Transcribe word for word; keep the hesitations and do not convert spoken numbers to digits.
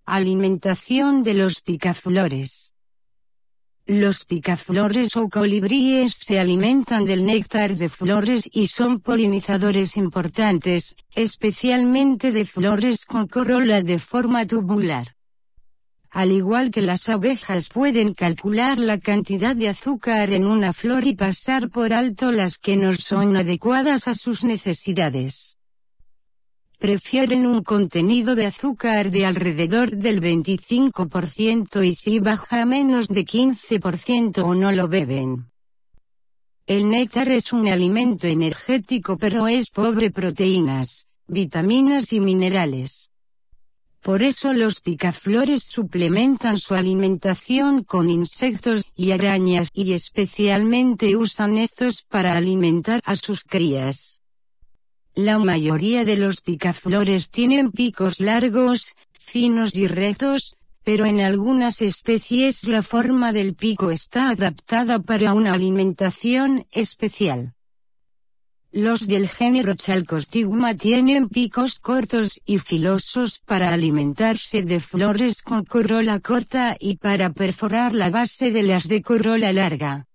Alimentación de los picaflores. Los picaflores o colibríes se alimentan del néctar de flores y son polinizadores importantes, especialmente de flores con corola de forma tubular. Al igual que las abejas pueden calcular la cantidad de azúcar en una flor y pasar por alto las que no son adecuadas a sus necesidades. Prefieren un contenido de azúcar de alrededor del veinticinco por ciento y si baja a menos de quince por ciento o no lo beben. El néctar es un alimento energético pero es pobre en proteínas, vitaminas y minerales. Por eso los picaflores suplementan su alimentación con insectos y arañas y especialmente usan estos para alimentar a sus crías. La mayoría de los picaflores tienen picos largos, finos y rectos, pero en algunas especies la forma del pico está adaptada para una alimentación especial. Los del género Chalcostigma tienen picos cortos y filosos para alimentarse de flores con corola corta y para perforar la base de las de corola larga.